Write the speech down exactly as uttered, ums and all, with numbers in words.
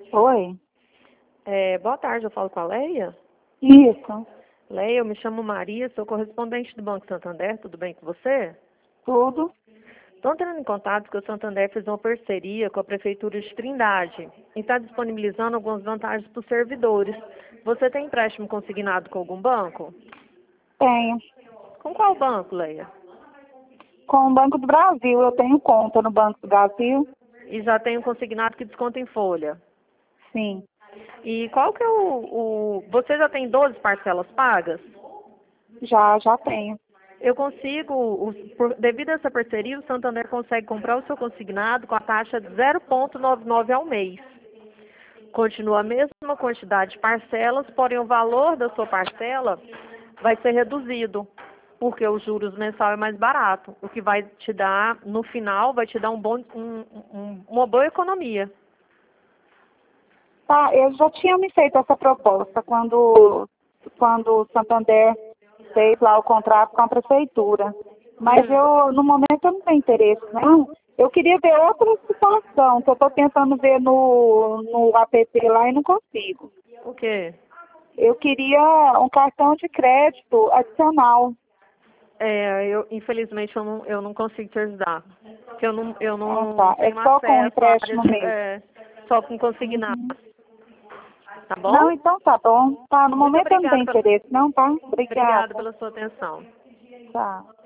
Oi? É, boa tarde, eu falo com a Leia. Isso, Leia, eu me chamo Maria, sou correspondente do Banco Santander, tudo bem com você? tudo. Estou entrando em contato porque o Santander fez uma parceria com a Prefeitura de Trindade e está disponibilizando algumas vantagens para os servidores. Você tem empréstimo consignado com algum banco? Tenho. Com qual banco, Leia? Com o Banco do Brasil, eu tenho conta no Banco do Brasil. E já tem um consignado que desconta em folha. Sim, E qual que é o... o... Você já tem doze parcelas pagas? já, já tenho. Eu consigo, o- por- devido a essa parceria, o Santander consegue comprar o seu consignado com a taxa de zero vírgula noventa e nove ao mês. Continua a mesma quantidade de parcelas, porém o valor da sua parcela vai ser reduzido, porque os juros mensal é mais barato, o que vai te dar, no final, vai te dar um bom, um- um- uma boa economia. Tá, eu já tinha me feito essa proposta quando, quando o Santander fez lá o contrato com a Prefeitura. Mas Hum. eu, no momento, eu não tenho interesse, não. Eu queria ver outra situação, que eu estou tentando ver no, no app lá e não consigo. O quê? Eu queria um cartão de crédito adicional. É, eu, infelizmente eu não, eu não consigo te ajudar. Porque eu não, eu Ah, não tá. É tenho só com acesso à área empréstimo de, mesmo. é, só com consignado, Uhum. tá bom? Não, então tá bom. Tá, no Muito momento eu não tenho obrigada, pela, interesse, não, tá? obrigada Obrigada. pela sua atenção. Tá.